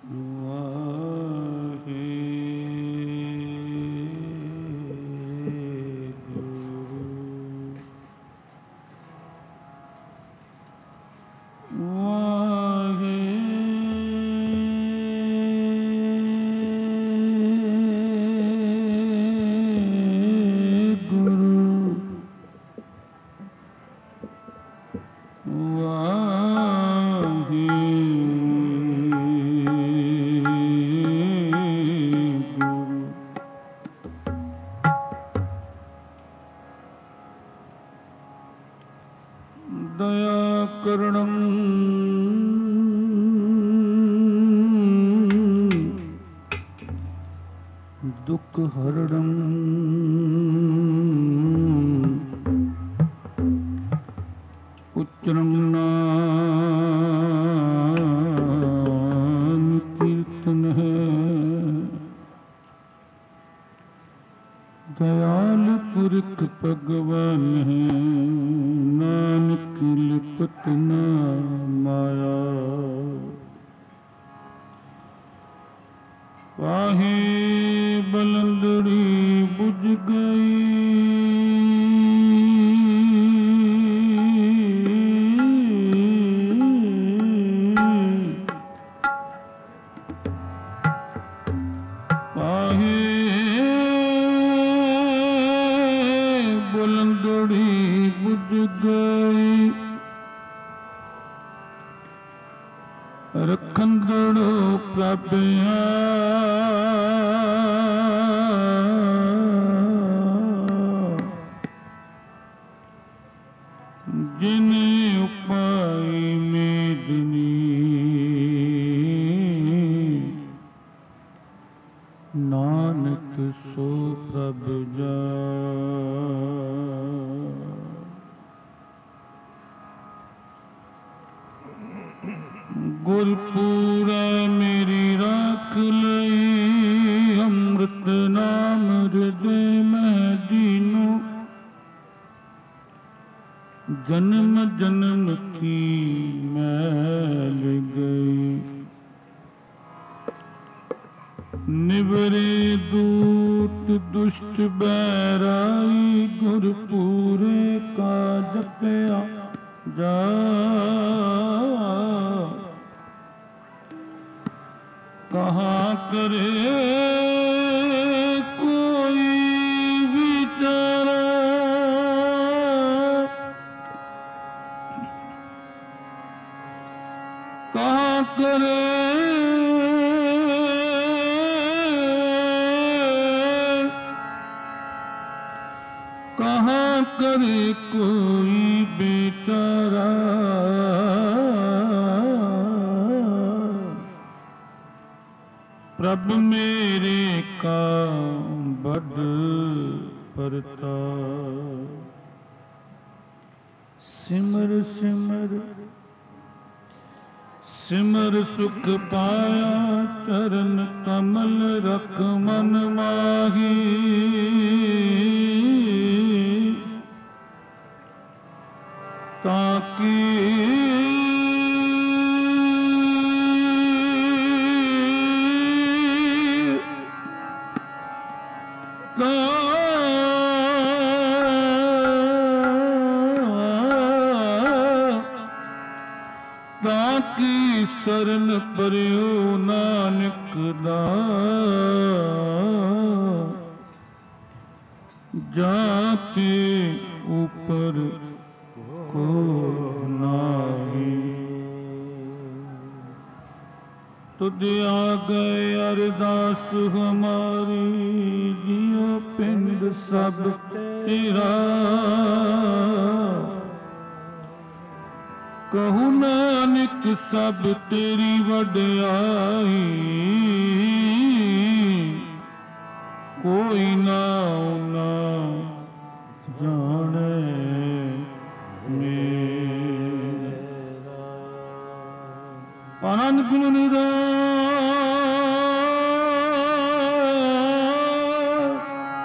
ਦੁਖ ਹਰਣੰ ਉਚਰੰ ਨਾਮ ਕੀਰਤਨ ਹੈ। ਦਇਆਲ ਪੁਰਖ ਭਗਵਾਨ ਹੈ, ਨਾਨਕ ਲਿਪਤ ਨਾ ਮਾਇਆ। ਵਾਹੇ ਬਲੰਦੜੀ ਬੁਝ ਗਈ, ਵਾਹੇ ਬਲੰਦੜੀ ਬੁਝ ਗਈ। ਰਖੰਦੜੋ ਪ੍ਰਭ ਜਿਨੇ ਉਪਾਈ ਮੇਦਨੀ, ਨਾਨਕ ਸੋ ਪ੍ਰਭ ਜਾਣਿ। ਗੁਰਪੂਰੈ ਮੇਰੀ ਰਾਖ ਲਈ, ਅੰਮ੍ਰਿਤ ਨਾਮ ਹਿਰਦੇ ਮਹਿ ਦੀਨੋ। ਜਨਮ ਜਨਮ ਕੀ ਮੈਲ ਗਈ, ਨਿਵਰੇ ਦੂਤ ਦੁਸ਼ਟ ਬੈਰਾਈ। ਗੁਰਪੂਰੇ ਕਾ ਜਪਿਆ ਜਾ, ਕਹਾਂ ਕਰੇ ਕੋਈ ਵਿਚਾਰਾ। ਕਹਾਂ ਕਰੇ ਕਹਾਂ ਕਰੇ ਕੋਈ ਬੇਚਾਰਾ। ਪ੍ਰਭ ਮੇਰੇ ਕਾ ਬੜ ਪਰਤਾਪ। ਸਿਮਰ ਸਿਮਰ ਸਿਮਰ ਸੁਖ ਪਾਇਆ, ਚਰਨ ਕਮਲ ਰਖ ਮਨ ਮਾਹੀ। ਤਾਕੀ ਤਾਕੀ ਸਰਨ ਪਰਿਓ ਨਾਨਕ ਦਾਸ। ਜਾਤੇ ਉਪਰ ਕੋ ਨਾਹੀ, ਤੁਧ ਆ ਗਏ ਅਰਦਾਸ ਹਮਾਰੀ। ਜਿਉ ਪਿੰਡ ਸਭ ਤੇਰਾ, ਕਹੂ ਨਾਨਕ ਸਭ ਤੇਰੀ ਵਡਿਆਈ। ਕੋਈ ਨਾਉ ਨਾ ਜਾਣੈ ਮੇਰਾ। ਆਨੰਦ ਗੁਣ ਨਿਧਾਨ,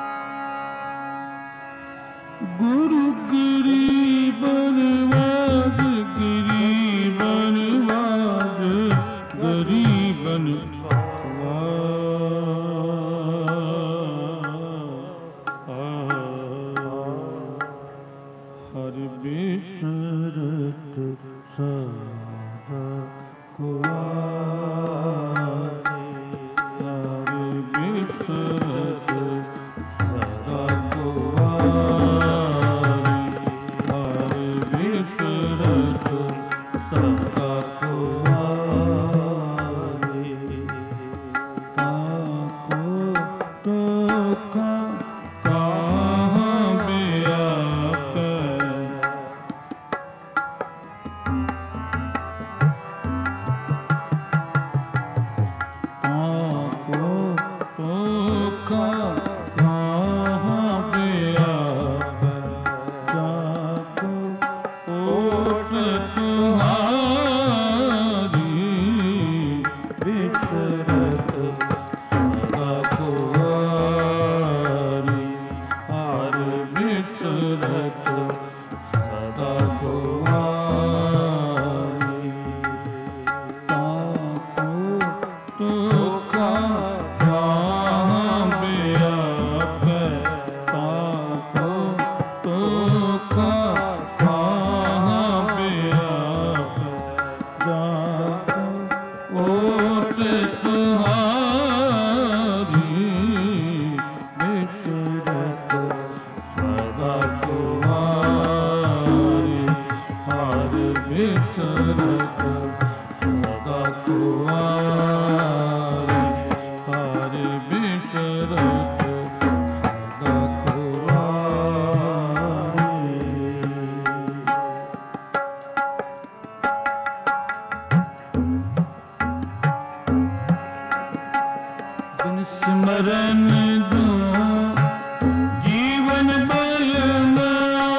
ਗੁਰੂ ਗਰੀਬਨ ਵਾਜ, ਗਰੀਬਨ ਵਾਜ, ਗਰੀਬਨ ਹਰਿ ਬਿਸਰਤ ਸਦਾ ਕੁਵਾਰੇ ਹਰਿ ਬਿਸਰਤ ਸਦਾ ਕੁਵਾਰੇ ਹਰਿ ਬਿਸਰਤ ਸਦਾ ਕੁਵਾਰੇ ਤਾਕੋ ਤੋਕਾ ਸਿਮਰਨ ਜੋ ਜੀਵਨ ਬਲਨਾ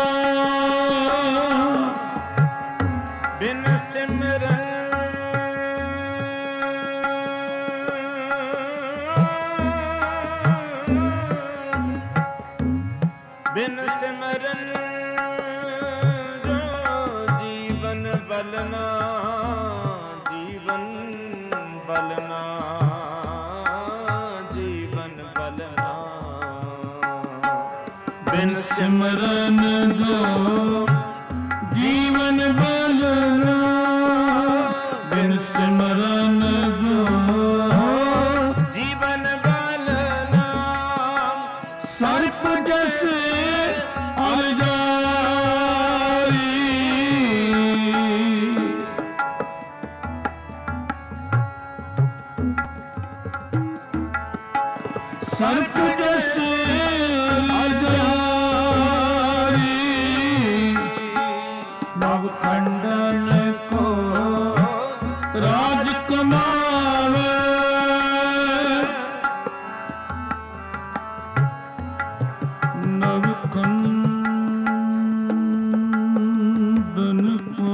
ਬਿਨ ਸਿਮਰਨ ਬਿਨ ਸਿਮਰਨ ਜੋ ਜੀਵਨ ਬਲਨਾ ਜੀਵਨ ਬਲਨਾ ਬਿਨ ਸਿਮਰਨ ਜੋ ਜੀਵਨ ਬਲਨਾ ਬਿਨ ਸਿਮਰਨ ਜੋ ਜੀਵਨ ਬਲਨਾ ਸਰਪ ਜੈਸੇ ਅਰ ਜਾਰੀ ਸਰਪ ਜੈਸੇ ਖੰਡਨ ਕੋ ਰਾਜ ਕਮਾਵੇ ਨਵ ਖੰਡਨ ਕੋ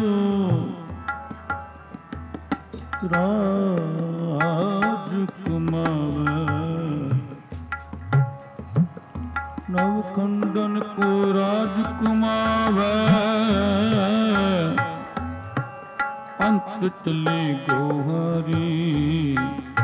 ਰਾਜ ਕਮਾਵੇ ਨਵ ਖੰਡਨ ਕੋ ਰਾਜ ਕਮਾਵੇ ਅੰਤ ਚਲੇ ਗੋਹਰੀ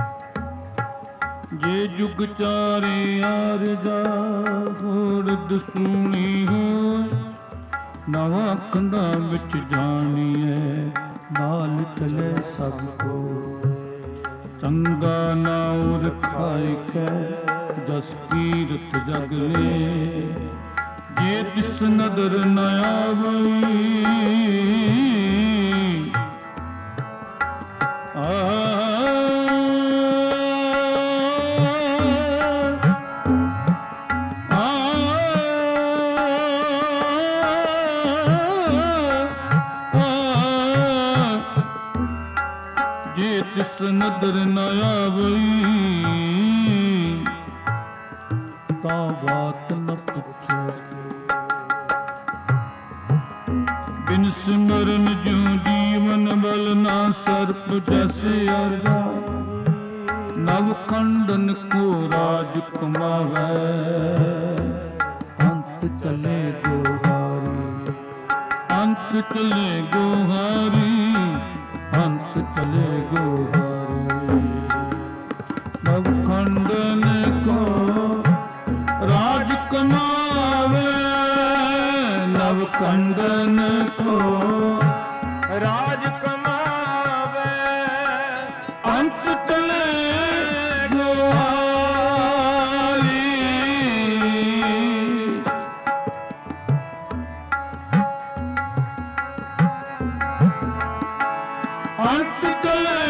ਜੇ ਜੁਗ ਚਾਰੇ ਆਰ ਜਾ ਹੋਰਦ ਸੁਣੀ ਹੋ ਨਵਾਂ ਕੰਧਾਂ ਵਿੱਚ ਜਾਣੀਐ ਨਾਲ ਚਲੇ ਸਭ ਕੋ ਚੰਗਾ ਨਾਉ ਰਖਾਇ ਕੈ ਜਸ ਕੀਰਤ ਜਗ ਲੇ ਜੇ ਤਿਸ ਨਦਰ ਨ ਆਵਈ ਜੇ ਤਿਸ ਨਦਰ ਨ ਆਵਈ ਤਾਂ ਬਾਤ ਨ ਪੁੱਛੇ ਬਿਨ ਸਿਮਰਨ ਜਿਉ ਜੀਵਨ ਬਲ ਨਾ ਸਰਪ ਜੈਸੇ ਅਰਜਾ ਨਵ ਖੰਡਨ ਕੋ ਰਾਜ ਕਮਾਵੇ ਅੰਤ ਚਲੇ ਗੋਹਾਰੀ ਅੰਤ ਚਲੇ ਗੋਹਾਰੀ ਅੰਤ ਚਲੇ ਗੋਹਾਰੀ कंदन को ਰਾਜ ਕਮਾਵੇ अंत तले गुहारी अंत तले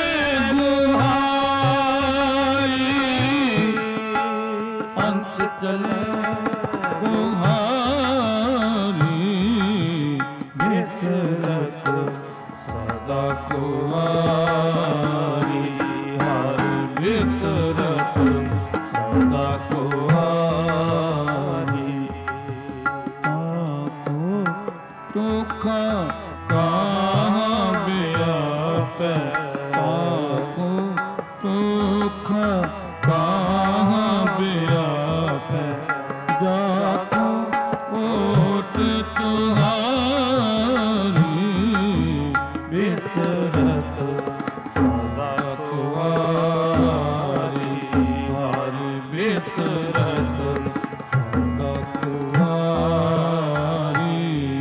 गुहारी अंत तले गुहारी बिसरत सदा कुवारी हर बिसरत सदा कुवारी तुखा कहाँ व्यापै ताको तुखा कहाँ व्यापै जाको ओट तुम्हारी बिसरत सदा कुवारी हर बिसरत सदा कुवारी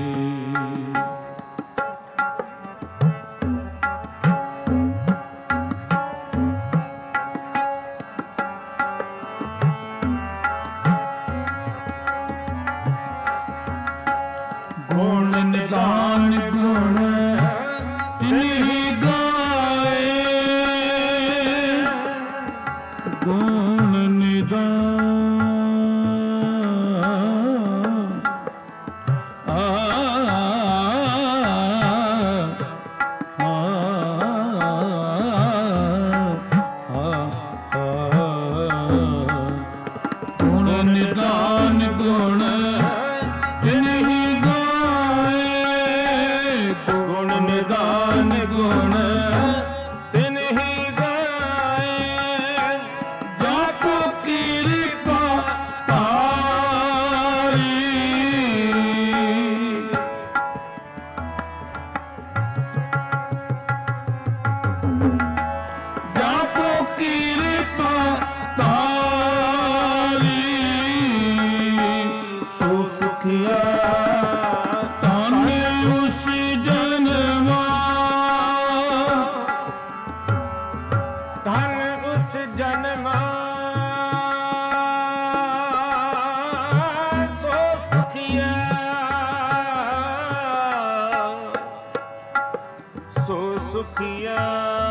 गुण निदान गुण तिन्ही गाए गुण निदान गुण निदान गुण तिन्ही गुण निदान गुण ਤਿਨਹੀ ਗਾਏ जाको कृपा तारी जाको कृपा तारी सो सुखिया ताने उस जन्मा ਧਨ ਉਸ ਜਨਮਾ ਸੋ ਸੁਖੀਆ ਸੋ ਸੁਖੀਆ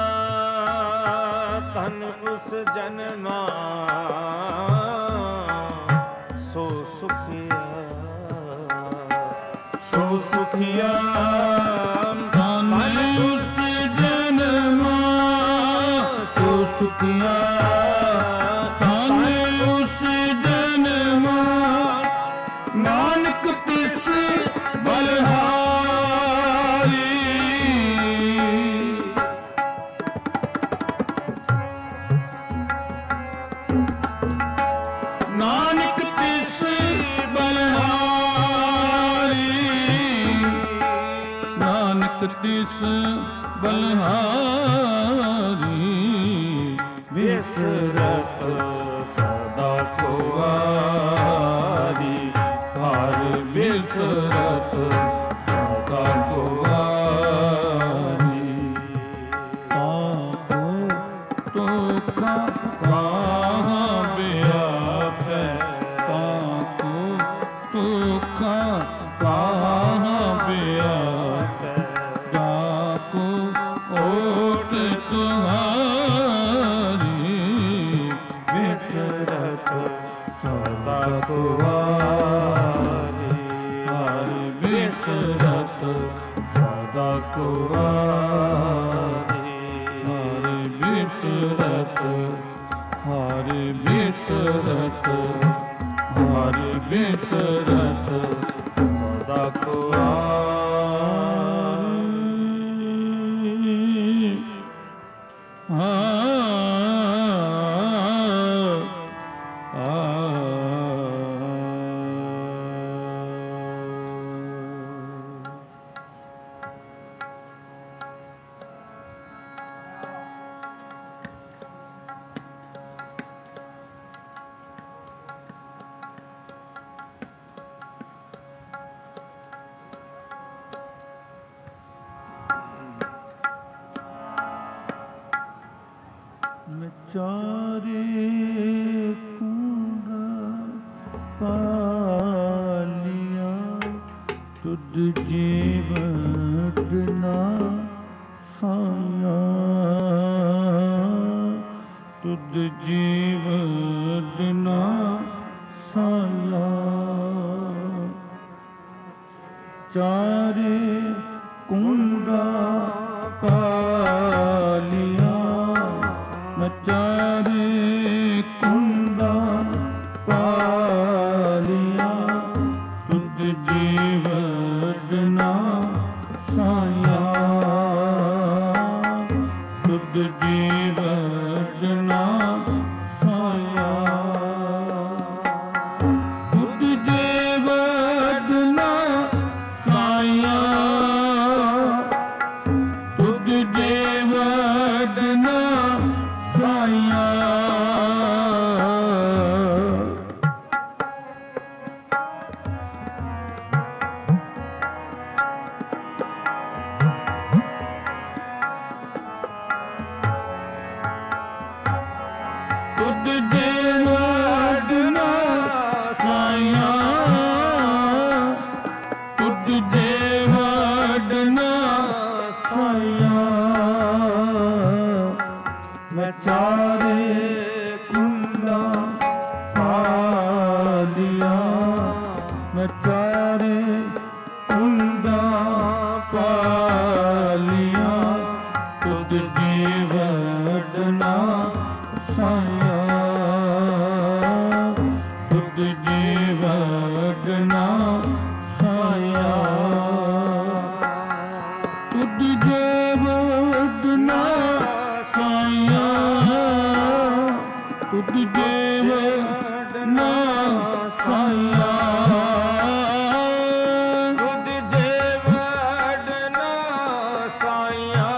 ਧਨ ਉਸ ਜਨਮਾ ਸੋ ਸੁਖੀਆ सो सुखिया ताने उस जन्मा सो सुखिया ताने उस जन्मा नानक तिस बलहारी नानक तिस बलहारी नानक तिस बलहारी ਬਿਸਰਤ ਸਦਾ ਕੁਵਾਰੀ हर बिसरत सदा कुवारी ताको तुखा कहाँ व्यापै ताको तुखा कहाँ व्यापै जाको ओट तुम्हारी बिसरत सदा कुवारी हर बिसरत सदा कुवारी हर बिसरत हर बिसरत हर बिसरत सदा कुवारी ਵਿਚਾਰੇ ਕੂੜਾ ਪਾਲਿਆ ਤੁਧ ਜੀਵਤ ਨਾ ਸਾਇਆ ਤੁਧ ਜੀਵਤ ਨਾ ਸਾਇਆ ਚਾਰੇ ਕੁੰਡਾ ਪਾਲਿਆ ਮੈਂ ਚਾਰੇ ਕੁੰਡਾ ਪਾਲਿਆ ਤੁਧ ਜੀਵਤ ਨਾ ਸਾਇਆ ਤੁਧ ਜੀਵਤ ਨਾ ਸਾਇਆ ਤੁਧ ਜੀਵਤ ਨਾ ਸਾਇਆ ਤੁਧ ਜੀਵਤ ਨਾ ਸਾਇਆ ਤੁਧ ਜੀਵਤ ਨਾ ਸਾਇਆ ਤੁਧ ਜੀਵਤ ਨਾ ਸਾਇਆ ਮੈਂ ਚਾਰੇ ਕੁੰਡਾ ਪਾਲਿਆ ਮੈਂ ਚਾਰੇ ਕੁੰਡਾ ਪਾਲਿਆ ਤੁਧ ਜੀਵਤ ਨਾ ਸਾਇਆ ਤੁਧ ਜੀਵਤ ਨਾ ਸਾਇਆ ਤੁਧ ਜੀਵਤ ਨਾ ਸਾਇਆ ਤੁਧ ਜੀਵਤ ਨਾ ਸਾਇਆ ਤੁਧ ਜੀਵਤ ਨਾ ਸਾਇਆ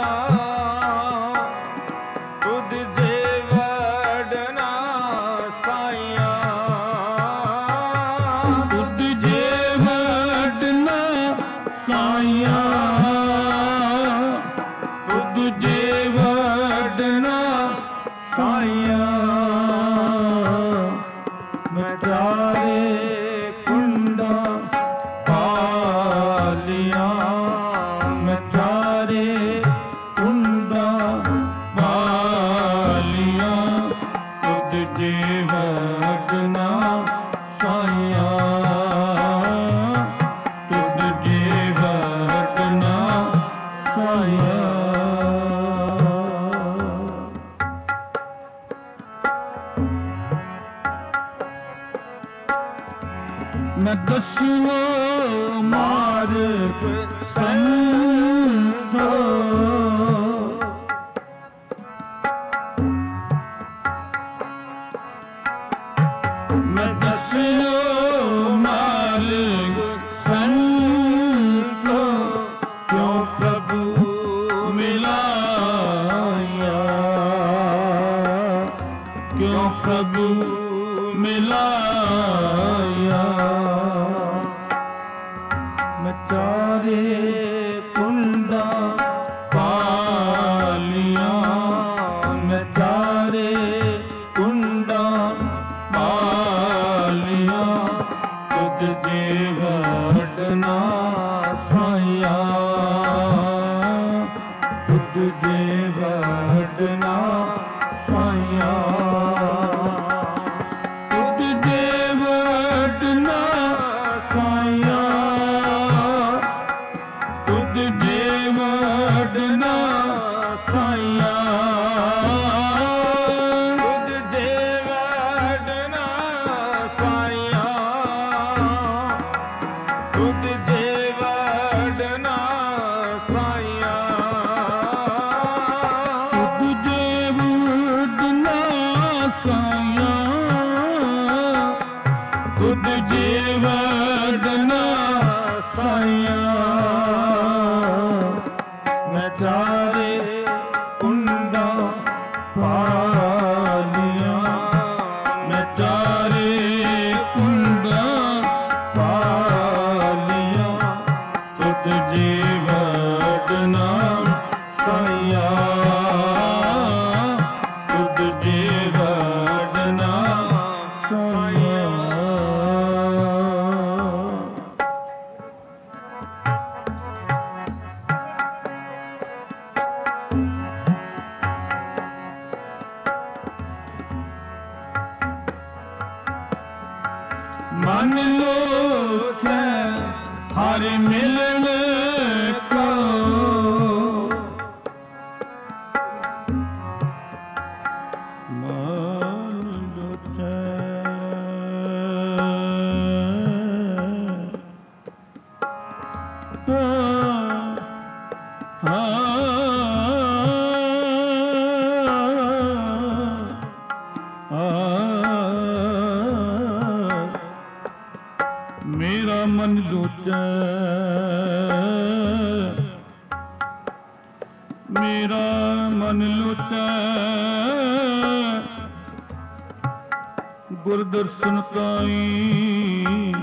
ਤੁਧ ਜੀਵਤ ਨਾ ਸਾਇਆ ਤੁਧ ਜੀਵਤ ਨਾ ਸਾਇਆ ਤੁਧ ਜੀਵਤ ਨਾ ਸਾਇਆ ਮੈਂ ਚਾਰੇ ਕੁੰਡਾ ਪਾਲਿਆ ਮੈਂ ਚਾਰੇ ਕੁੰਡਾ ਪਾਲਿਆ ਤੁਧ ਜੀਵਤ ਨਾ ਸਾਇਆ ਤੁਧ ਜੀਵਤ ਨਾ ਸਾਇਆ ਮੈਂ ਦਸੂਓ ਮਾਰਗ ਸੰਤੋ ਮੈਂ ਦਸੂਓ ਮਾਰਗ ਸੰਤੋ ਕਿਉਂ ਪ੍ਰਭੂ ਮਿਲਾਇਆ ਕਿਉਂ ਪ੍ਰਭੂ ਮਿਲਾਇਆ ਮੈਂ ਚਾਰੇ ਕੁੰਡਾ ਪਾਲਿਆ ਮੈਂ ਚਾਰੇ ਕੁੰਡਾ ਪਾਲਿਆ ਤੁਧ ਜੀਵਤ ਨਾ ਸਾਇਆ ਤੁਧ ਜੀਵਤ ਨਾ ਸਾਇਆ ਤੁਧ ਜੀਵਤ ਨਾ ਸਾਇਆ ਤੁਧ ਜੀਵਤ ਨਾ ਸਾਇਆ ਤੁਧ ਜੀਵਤ ਨਾ ਸਾਇਆ ਤੁਧ ਜੀਵਤ ਨਾ ਸਾਇਆ ਤੁਧ ਜੀਵਤ ਨਾ ਮਨ ਲੋਚੈ ਹਰਿ ਮਿਲਣ ਕੋ। ਮਨ ਲੋਚੈ ਮੇਰਾ ਮਨ ਲੋਚੈ, ਮੇਰਾ ਮਨ ਲੋਚੈ ਗੁਰ ਦਰਸ਼ਨ ਤਾਈ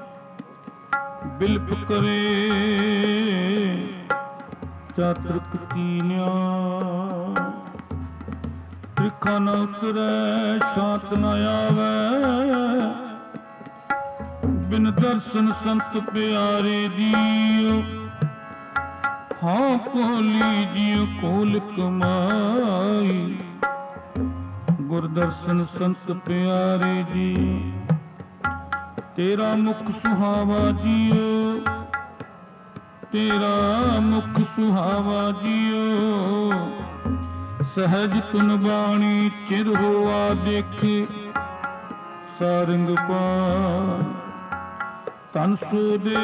ਬਿਲਪ ਕਰੇ ਚਾਤ੍ਰਿਕ ਕੀਨਿਆ। ਤ੍ਰਿਖਾ ਨ ਉਤਰੈ ਸ਼ਾਂਤ ਨ ਆਵੈ ਬਿਨ ਦਰਸ਼ਨ ਸੰਤ ਪਿਆਰੇ ਜੀਉ। ਹਾਂ ਕੋਲੀ ਜੀਉ ਕੋਲ ਕਮਾਈ ਗੁਰ ਦਰਸ਼ਨ ਸੰਤ ਪਿਆਰੇ ਜੀਉ। ਤੇਰਾ ਮੁਖ ਸੁਹਾਵਾ ਜੀਉ, ਤੇਰਾ ਮੁਖ ਸੁਹਾਵਾ ਜੀਉ। ਸਹਿਜ ਤੁਨ ਬਾਣੀ ਚਿਰ ਹੋਆ ਦੇਖੇ ਸਾਰੰਗ ਪਾਰ। ਤਨ ਸੋ ਦੇ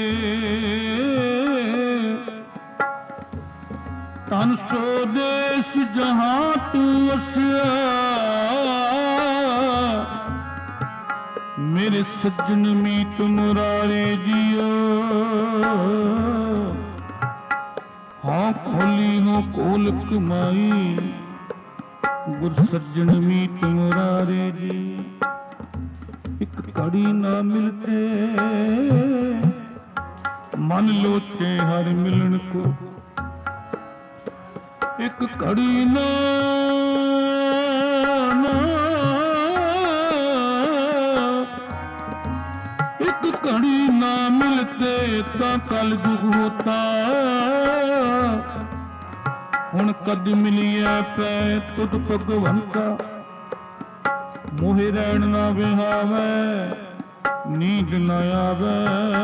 ਤਨ ਸੋ ਦੇਸ ਜਹਾਂ ਤੂੰ ਵਸਿਆ। ਮੇਰੇ ਸੱਜਣ ਮੀਤ ਮੁਰਾਰੇ ਜੀਓ। ਹਾਂ ਖੋਲੀ ਹੋ ਕੋਲ ਕਮਾਈ ਗੁਰ ਸੱਜਣ ਮੀਤ ਮੁਰਾਰੇ ਜੀ। ਇੱਕ ਘੜੀ ਨਾ ਮਿਲਤੇ ਮਨ ਲੋਚੇ ਹਰ ਮਿਲਣ ਕੋ। ਇੱਕ ਘੜੀ ਨਾ ਇੱਕ ਘੜੀ ਨਾ ਮਿਲਤੇ ਤਾਂ ਕਲ ਜੁਗ ਹੋਤਾ। ਹੁਣ ਕਦ ਮਿਲੀਐ ਪੈ ਤੁਧ ਭਗਵੰਤਾ। ਮੋਹਿ ਰਹਿਣ ਨਾ ਵਿਹਾਵੈ ਨੀਂਦ ਨ ਆਵੈ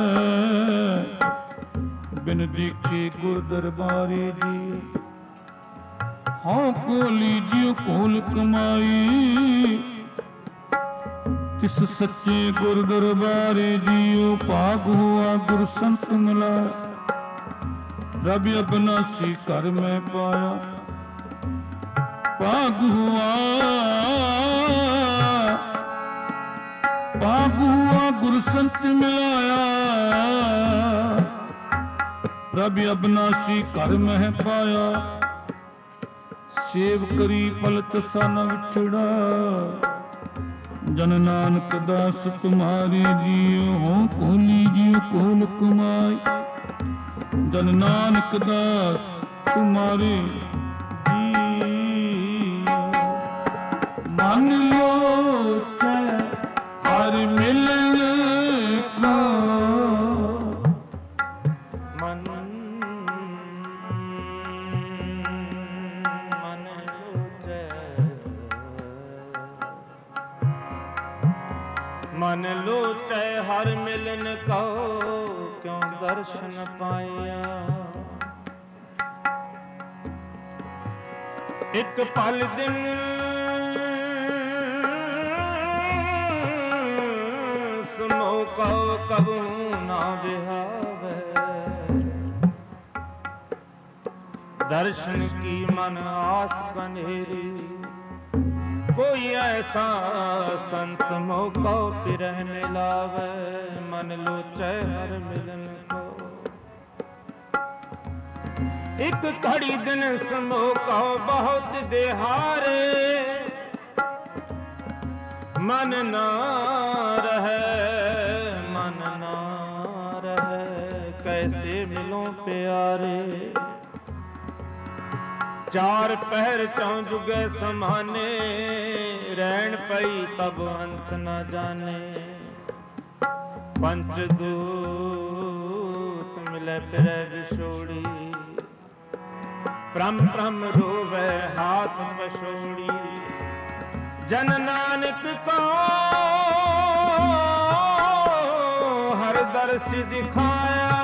ਬਿਨ ਦੇਖੇ ਗੁਰ ਦਰਬਾਰੇ ਜੀ। ਹਾਂ ਕੋਲੀ ਜਿਉ ਕੋਲ ਕਮਾਈ ਤਿਸ ਸੱਚੇ ਗੁਰ ਦਰਬਾਰੇ ਜੀਉ। ਭਾਗ ਹੋਆ ਗੁਰ ਸੰਤ ਮਿਲਾ ਰਬ ਅਬਨਾਸੀ ਘਰ ਮੈਂ ਪਾਇਆ। ਭਾਗ ਹੁਆ ਭਾਗ ਹੁਆ ਗੁਰ ਸੰਤ ਮਿਲਾਇਆ। ਰਬ ਅਬਨਾਸੀ ਘਰ ਮਹਿ ਪਾਇਆ। ਸੇਵ ਕਰੀ ਪਲਤ ਸਨ ਵਿਛੜਾ ਜਨ ਨਾਨਕ ਦਾਸ ਤੁਮਾਰੇ ਜੀਉ। ਹੋ ਕੋਲੀ ਜੀਉ ਕੋਲ ਕਮਾਈ ਜਨ ਨਾਨਕ ਦਾਸ ਤੁਮਾਰੇ ਜੀ। ਮਨ ਲੋਚੈ ਹਰ ਮਿਲਣ ਕੋ। ਮਨ ਲੋਚੈ ਮਨ ਲੋਚੈ ਹਰ ਮਿਲਨ ਕਉ। ਕਿਉ ਦਰਸ਼ਨ ਪਾਇਆ ਇੱਕ ਪਲ ਦਿਨ ਸੁਨੋ ਕਉ ਕਬੂ ਨਾ ਵਿਹਾਵੈ। ਦਰਸ਼ਨ ਕੀ ਮਨ ਆਸ ਕਨੇਰੀ ਕੋਈ ਐਸਾ ਸੰਤ ਮੋਕੋ ਫਿਰਹਿ ਮਿਲਾਵੈ। ਮਨ ਲੋਚੈ ਹਰ ਮਿਲਨ ਕੋ। ਇੱਕ ਘੜੀ ਦਿਨ ਸਮੋਕੋ ਬਹੁਤ ਦਿਹਾਰੇ ਮਨ ਨਾ ਰਹੈ ਮਨ ਨਾ ਰਹੈ। ਕੈਸੇ ਮਿਲੋ ਪਿਆਰੇ ਚਾਰ ਪਹਿਰ ਚੌਂ ਜੁਗੇ ਸਮਾਨੇ। ਰਹਿਣ ਪਈ ਤਬ ਅੰਤ ਨਾ ਜਾਣੇ। ਪੰਚ ਦੂਤ ਮਿਲੇ ਫਿਰੈ ਵਿਛੋੜੀ। ਪ੍ਰਮ ਪ੍ਰਮ ਰੋਵੈ ਹਾਥ ਪਛੋੜੀ। ਜਨ ਨਾਨਕ ਕੋ हर दर्श दिखाया,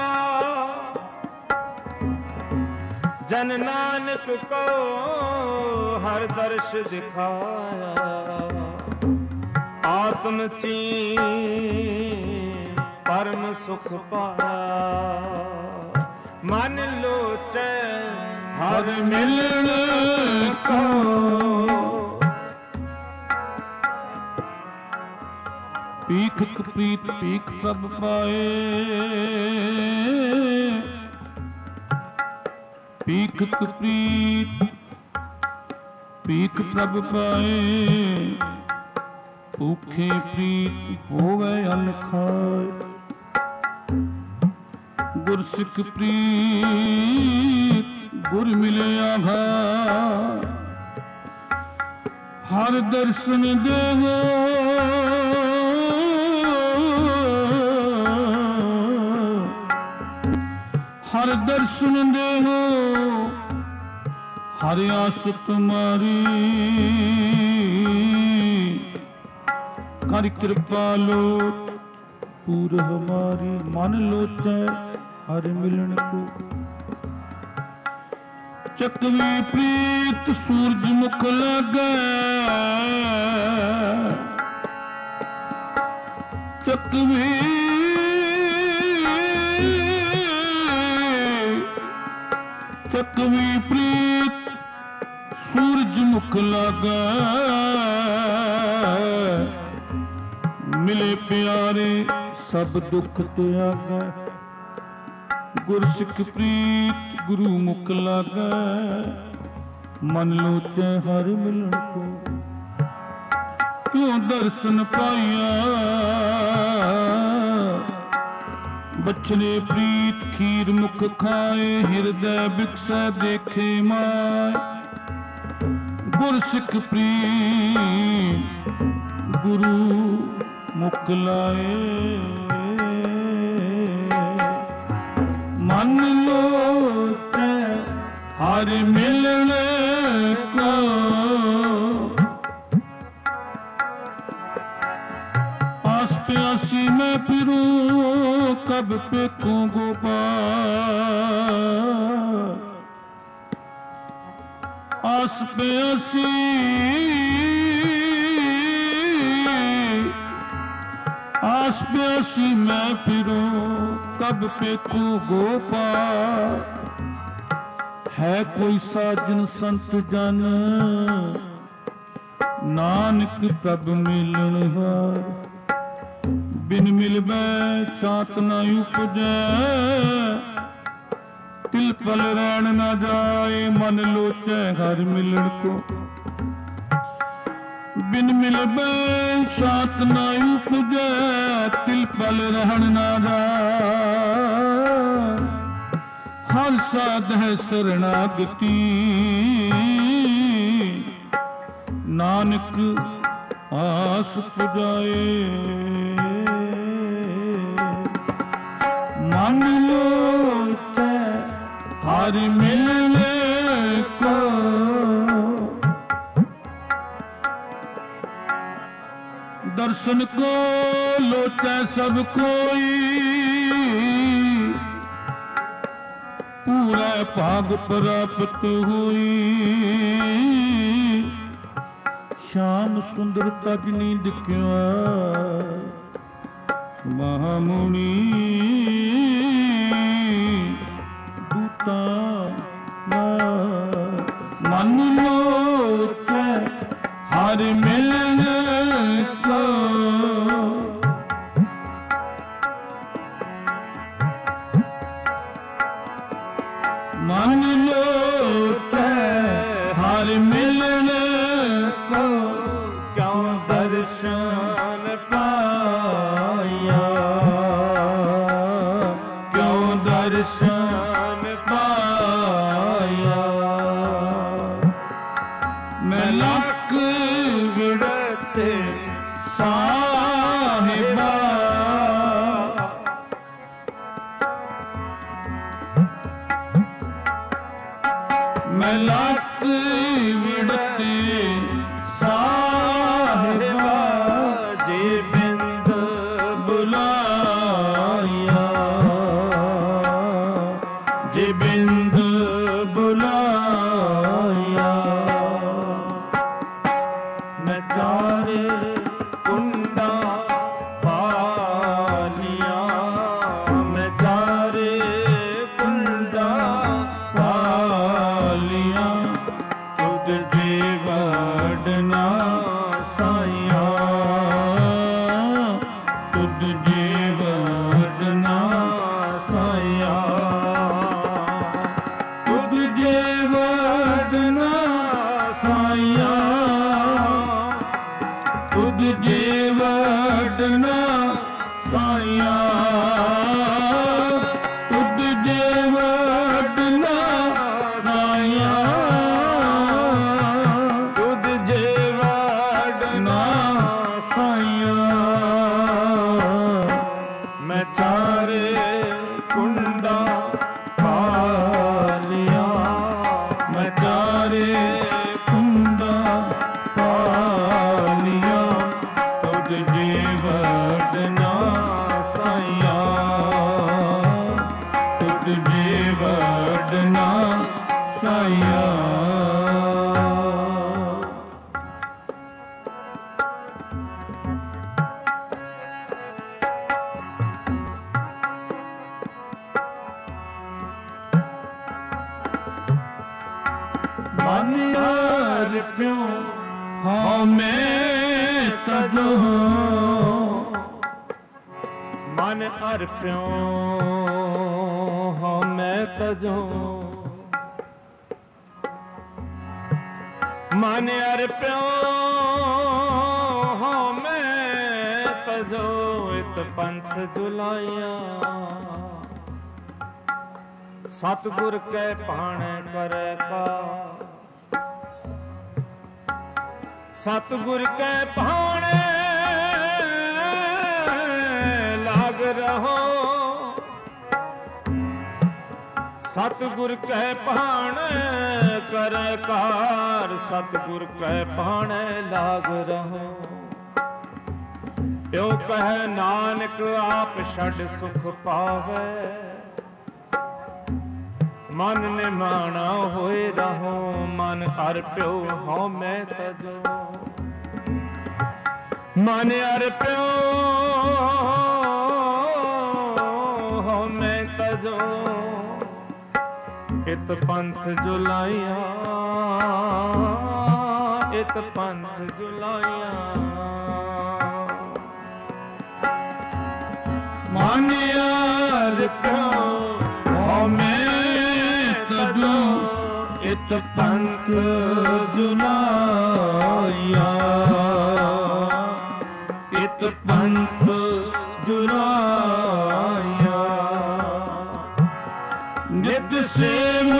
जन नानक को हर दर्श दिखाया। आत्म चीन परम सुख पाया, मन लोचै हर मिलन को। पीख प्रीत पीख प्रभ पाए, पीख प्रीत पीख प्रभ पाए। भूखे प्रीत होवे अन्न खाए, गुर सिख प्रीत गुर मिले आघार। हर दर्शन देवो हर दर्शन देहो, हर आस तुम्हारी। कर कृपा लोट पूर हमारी, मन लोचै हर मिलन को। चकवी प्रीत सूरज मुख लगे, चकवी चकवी प्रीत सूरज मुख लागे। मिले प्यारे सब दुख त्यागे, गुर सिख प्रीत गुरु मुख लागे। मन लोचै हर मिलन को, क्यों दर्शन पाया। बछड़े प्रीत खीर मुख खाए, हृदय बिकसै देखे माय। गुर सिख प्रीत गुरु मुख लाए। मन लोचै हर मिलन को, आस प्यासी मैं फिरूं कब पेखूं गोपाल। आस प्यासी आस प्यासी मैं फिरूं कब पेखूं गोपाल। है कोई साजन संत जन, नानक प्रभ मिलन हार। बिन मिलबै शांत न उपजै, तिल पल रैन न जाए। मन लोचै हर मिलन को, बिन मिलबै शांत न उपजै। तिल पल रहन न जाए, हर साध है शरणागति। नानक आस पुजाए। मन लोचै हर मिलन को, दर्शन को लोचै सब कोई। पूरा भाग प्राप्त हुई, श्याम सुंदर तजनी दिखिया। महामुनि दूता मन लोचै हर मिलन को। मन लोचै हर मिलन को, क्यों दर्शन पाया। क्यों दर्शन पाया। मैं लाख विड़ते साहिबा। मैं लाख विड़ते साहिबा। जे बिंद बुलाया ਮੈਂ ਚਾਰੇ ਕੁੰਡਾ ਪਾਲੀਆਂ, ਮੈਂ ਚਾਰੇ ਕੁੰਡਾ ਪਾਲੀਆਂ, ਤੁਧ ਜੀ ਵਡਨਾ ਸਾਇਆ, ਤੁਧ ਜੀ ਵਡਨਾ ਸਾਇਆ, ਤੁਧ ਜੀ ਵਡਨਾ ਸਾਇਆ, ਤੁਧ ਜੀ ਵਡਨਾ ਸਾਇਆ, ਤੁਧ ਜੀ ਵਡਨਾ ਸਾਇਆ, ਤੁਧ ਜੀ ਵਡਨਾ ਸਾਇਆ, ਮੈਂ ਚਾਰੇ ਕੁੰਡਾ ਪਾਲੀਆਂ, ਮੈਂ ਚਾਰੇ ਕੁੰਡਾ ਪਾਲੀਆਂ, ਤੁਧ ਜੀ ਵਡਨਾ ਸਾਇਆ, ਤੁਧ ਜੀ ਵਡਨਾ ਸਾਇਆ। ਮਨ ਅਰਪਿਓ ਹਉ ਮੈਂ ਤਜੋ, ਮਨ ਅਰਪਿਓ ਹਉ ਮੈਂ ਤਜੋ, ਮਨ ਅਰਪਿਓ ਹਉ ਮੈਂ ਤਜੋ, ਇਤ ਪੰਥ ਜੁਲਾਇਆ, ਸਤਿਗੁਰ ਕੈ ਭਾਣੈ ਕਰੈ ਕਾ, ਸਤਿਗੁਰ ਕੈ ਭਾਣੈ ਲਾਗ ਰਹੋ, ਸਤਿਗੁਰ ਕੈ ਭਾਣੈ ਕਰੈ ਕਾਰ, ਸਤਿਗੁਰ ਕੈ ਭਾਣੈ ਲਾਗ ਰਹੋ। ਇਉ ਕਹੈ ਨਾਨਕ ਆਪ ਛੱਡ ਸੁਖ ਪਾਵੈ, ਮਨ ਨਿਮਾਣਾ ਹੋਏ ਰਹੋ, ਮਨ ਅਰਪਿਓ ਹਉ ਮੈਂ ਤਜੋ, ਮਨ ਅਰਪਿਓ ਹਉ ਮੈਂ ਤਜੋ, ਇਤ ਪੰਥ ਜੁਲਾਇਆ, ਇਤ ਪੰਥ ਜੁਲਾਇਆ, ਮਨ ਅਰਪਿਓ ਹਉ ਮੈਂ ਤਜੋ, ਇਤ ਪੰਥ ਜੁਲਾਇਆ, ਇਤ ਪੰਥ ਜੁਲਾਇਆ, ਨਿਤ ਸੇਵ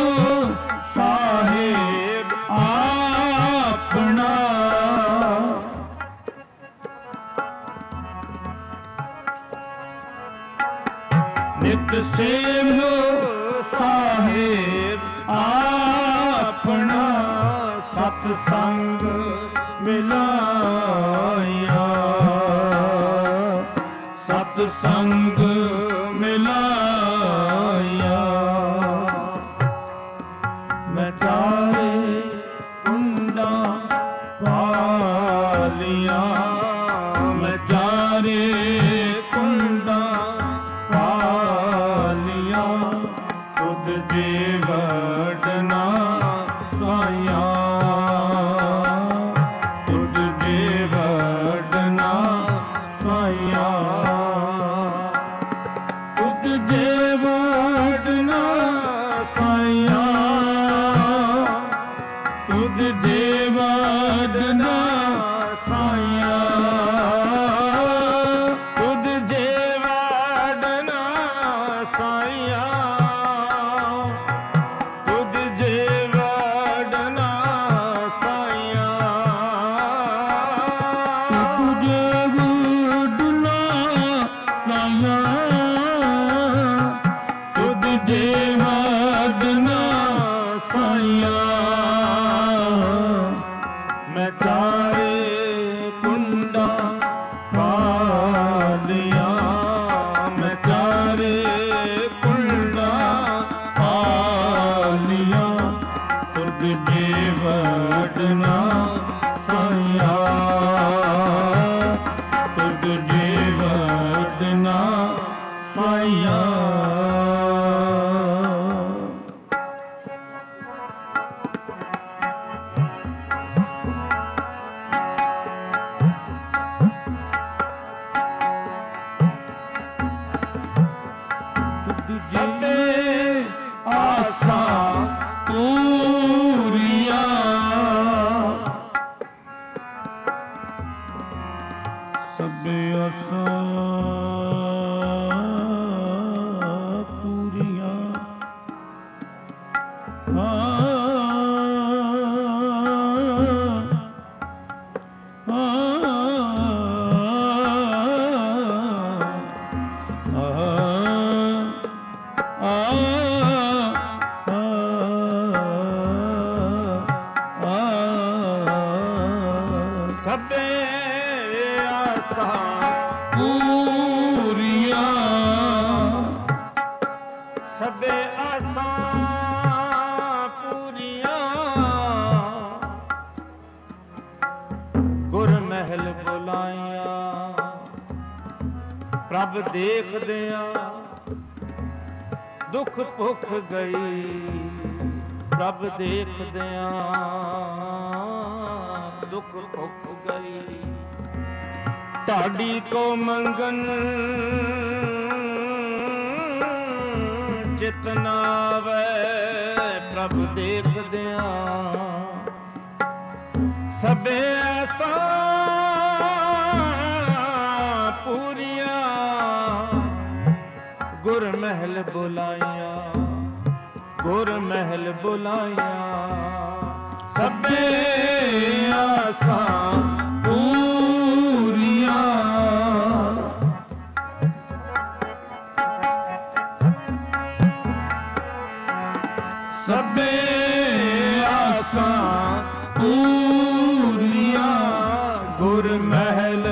ਸਾਹਿਬ ਆਪਣਾ, ਨਿਤ ਸੇਵ ਸਾਹਿਬ ਆਪਣਾ, ਸਤ ਸੰਗ ਮਿਲਾਇਆ, ਸਤ ਸੰਗ ਮਿਲਾਇਆ, ਮੈਂ ਚਾਰੇ ਕੁੰਡਾ ਪਾਲੀਆਂ, ਮੈਂ ਚਾਰੇ ਕੁੰਡਾ ਪਾਲੀਆਂ, ਤੁਧ ਜੀ ਵਡਨਾ ਸਾਇਆ, ਤੁਧ ਜੀ ਵਡਨਾ ਸਾਇਆ, ਤੁਧ ਜੀ ਵਡਨਾ ਸਾਇਆ, ਤੁਧ ਜੀ ਵਡਨਾ ਸਾਇਆ, ਤੁਧ ਜੀ ਵਡਨਾ ਸਾਇਆ, ਤੁਧ ਜੀ ਵਡਨਾ ਸਾਇਆ, ਤੁਧ ਜੀ ਵਡਨਾ ਸਾਇਆ, ਤੁਧ ਜੀ ਵਡਨਾ ਸਾਇਆ, ਮੈਂ ਚਾਰੇ ਕੁੰਡਾ ਪਾਲੀਆਂ, ਮੈਂ ਚਾਰੇ ਕੁੰਡਾ ਪਾਲੀਆਂ, ਤੁਧ ਜੀ ਵਡਨਾ ਸਾਇਆ। ਸਭੇ ਆਸਾਂ ਪੂਰੀਆਂ ਸਭੇ ਆਸਾਂ ਪੂਰੀਆਂ ਸਭੇ ਆਸਾਂ ਪੂਰੀਆਂ ਸਭੇ ਆਸਾਂ ਪੂਰੀਆਂ ਗੁਰ ਮਹਿਲ ਬੁਲਾਈਆਂ ਪ੍ਰਭ ਦੇਖਦਿਆਂ ਦੁੱਖ ਭੁੱਖ ਗਈ ਪ੍ਰਭ ਦੇਖਦਿਆਂ ਦੁੱਖ ਭੁੱਖ ਗਈ ਢਾਡੀ ਕੋ ਮੰਗਨ ਜਿਤਨਾ ਵੈ ਪ੍ਰਭ ਦੇਖਦਿਆਂ ਸਭੇ ਆਸਾਂ ਪੂਰੀਆਂ ਗੁਰ ਮਹਿਲ ਬੁਲਾਈਆਂ ਗੁਰ ਮਹਿਲ ਬੁਲਾਈਆਂ ਸਭੇ ਆਸਾਂ ਪੂਰੀਆਂ ਸਭੇ ਆਸਾਂ ਪੂਰੀਆਂ ਗੁਰ ਮਹਿਲ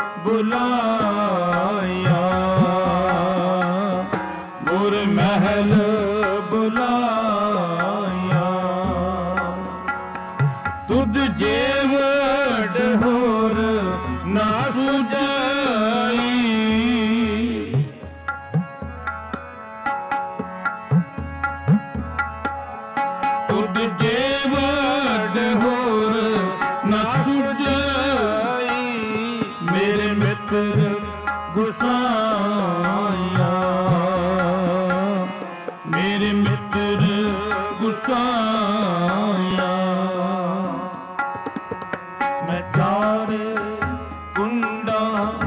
ਬੁਲਾਇਆ ਗੁਰ ਮਹਿਲ ਬੁਲਾਇਆ ਤੁਧ ਜੇਵੜ ਹੋਰ ਨਾ ਸੁਝਾਈ ਤੁਧ ਜੇਵੜ ਹੋਰ ਨਾ ਸੁਝਾਈ ਮੇਰੇ ਮਿੱਤਰ ਗੁਸਾਇਆ ਮੇਰੇ ਮਿੱਤਰ ਗੁਸਾਇਆ ਮੈਂ ਚਾਰੇ ਕੁੰਡਾ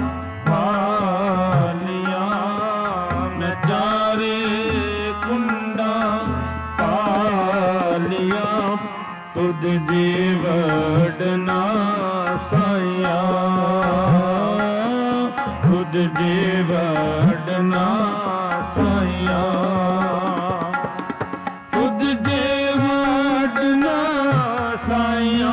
ਪਾਲਿਆ ਮੈਂ ਚਾਰੇ ਕੁੰਡਾ ਪਾਲਿਆ ਤੁਧ ਜੀਵੜ ਨਾ ਸਾਇਆ ਤੁਧ ਜੀਵੜ ਨਾ ਸਾਇਆ ਤੁਧ ਜੀਵੜ ਨਾ ਸਾਇਆ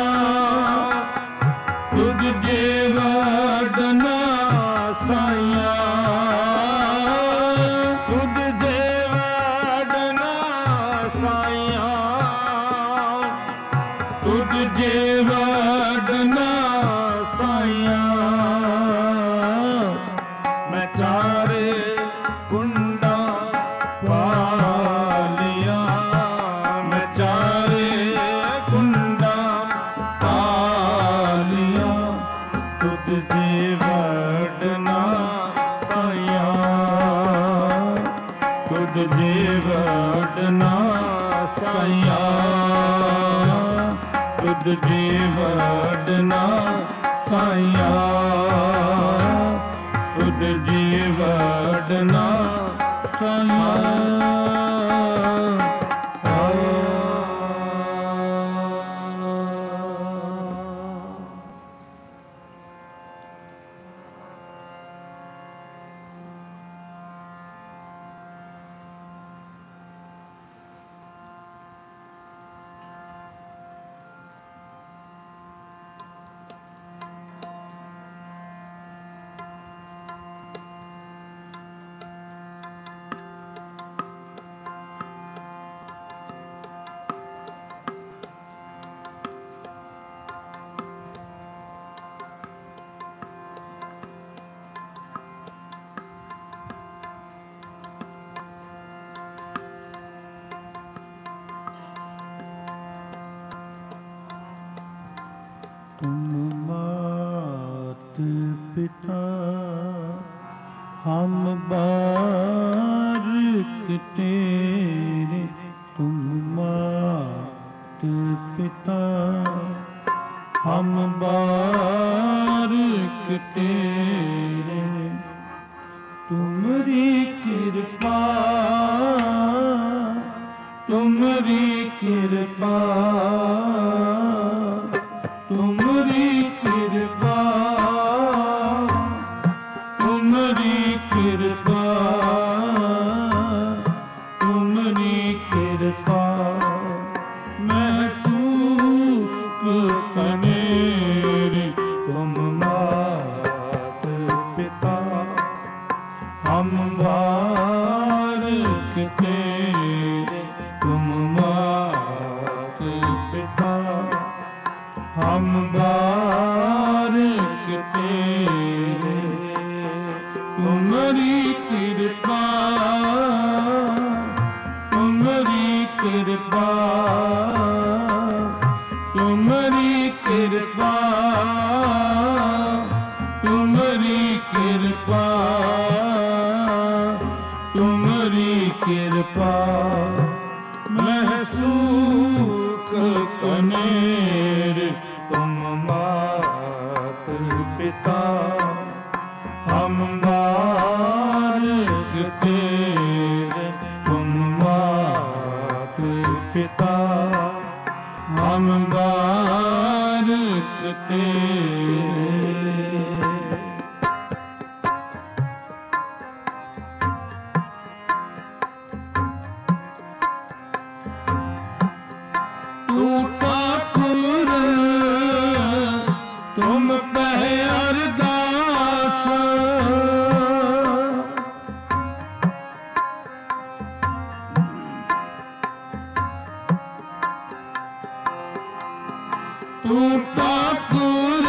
ਤੁਧ ਜੀਵੜ ਨਾ ਸਾਇਆ ਤੁਧ ਜੀਵੜ ਨਾ ਸਾਇਆ ਤੁਧ ਜੀਵੜ ਨਾ ਸਾਇਆ ਮੈਂ ਚਾਰੇ ਕੁੰਡਾ ਪਾਲਿਆ ਮੈਂ ਚਾਰੇ ਕੁੰਡਾ ਪਾਲਿਆ ਤੁਧ ਜੀਵੜ ਨਾ ਸਾਇਆ ਤੁਧ ਜੀਵੜ ਨਾ ਸਾਇਆ ਤੁਧ ਜੀਵੜ ਨਾ ਸਾਇਆ ਤੁਧ ਜੀਵੜ ਨਾ ਸਾਇਆ तुम मात पिता हम बार तेरे तुम मात पिता, हम बारिक तेरे तुमरी कृपा, तुमरी कृपा, तुमरी कृपा, तुमरी कृपा, तुमरी कृपा, महसूस कनेरी तुम मात पिता, हम बारिक तेरे तुम मात पिता, हम बारिक तेरे तुमरी कृपा, तुमरी कृपा, तुमरी कृपा, तुमरी कृपा, तुमरी कृपा, महसूस कनेर तुम मात पिता, हम बारिक तेरे तुम मात पिता, हम बारिक तेरे। तू ठाकुर तुम पे अरदास, तू ठाकुर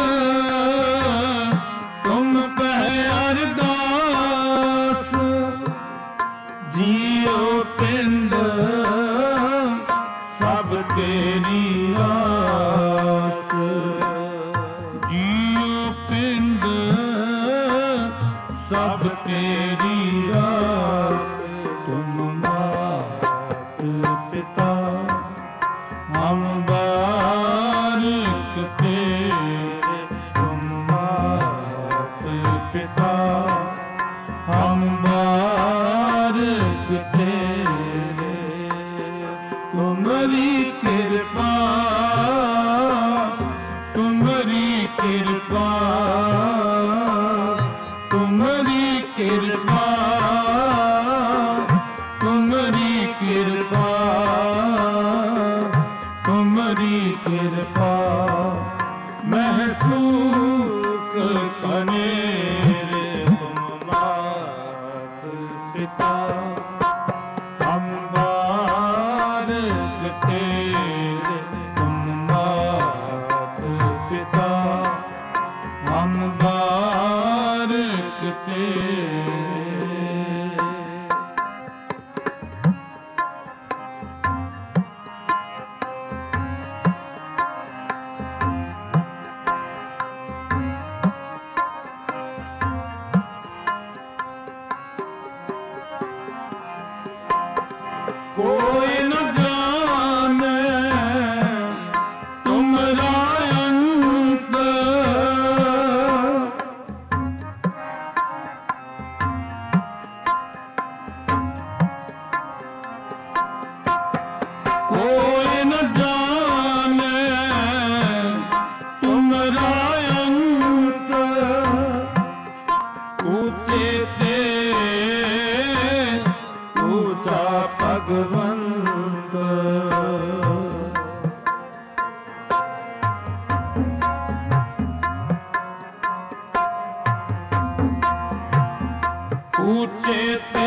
तुम पे अरदास, जियो पिंड सब तेरी आस, जियो पिंड सब तेरी आस, तुम मात पिता, हम बारिक तेरे तुम मात पिता, हम बारिक तेरे तुमरी कृपा, तुमरी कृपा, तुमरी कृपा, तुमरी कृपा, तुमरी कृपा, महसूस कनेरे तुम मात पिता, हम बारिक तेरे तुम मात पिता, हम बारिक तेरे। कोई न जाने तुमरा अंत, कोई न जाने तुमरा अंत, ऊंचे ते ऊंचा भगवंत, ऊंचे ते